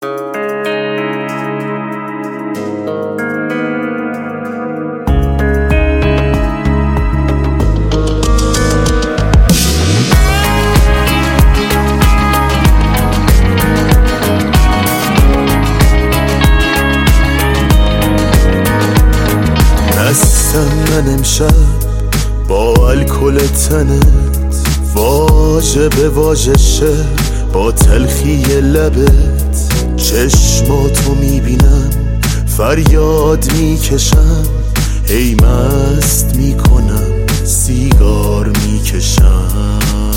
من امشب با الکل تنت واژه به واژه شه، با تلخی لبت چشماتو میبینم، فریاد میکشم، هی مست میکنم، سیگار میکشم.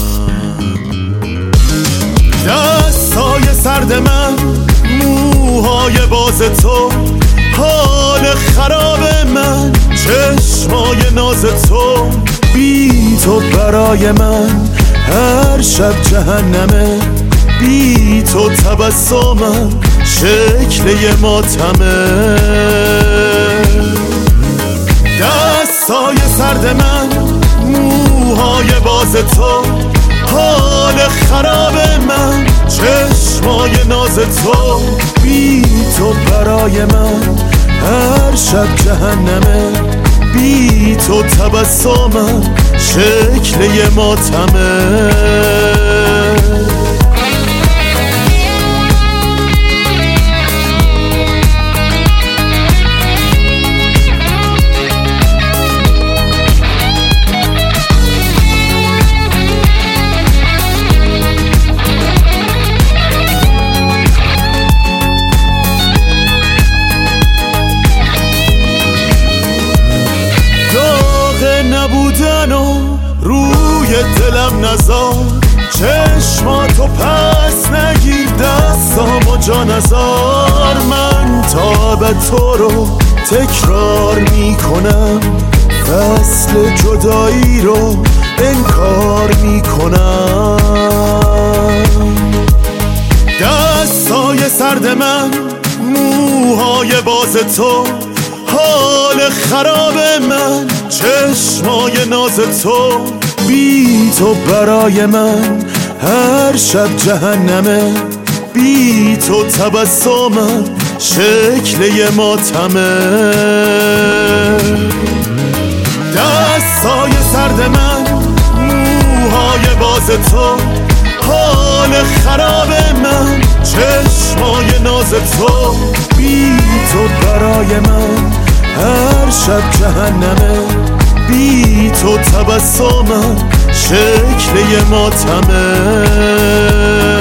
دستای سرد من، موهای باز تو، حال خراب من، چشمای ناز تو، بی تو برای من هر شب جهنمه، بی تو تبسمم شکل یه ماتمه. دستای سرد من، موهای باز تو، حال خراب من، چشمای ناز تو، بی تو برای من هر شب جهنمه، بی تو تبسمم شکل یه ماتمه. نبودن و روی دلم نزار، چشماتو پس نگیر، دستامو جا نزار. من تا به تو رو تکرار میکنم، فصل جدایی رو انکار میکنم. دستای سرد من، موهای باز تو، حال خراب من، چشمای ناز تو، بی تو برای من هر شب جهنمه، بی تو تبسمم شکل یه ماتمه. دستای سرد من، موهای باز تو، حال خراب من، چشمای ناز تو، بی تو برای من هر شب جهنمه، بی تو تبسمم شکل یه ماتمه.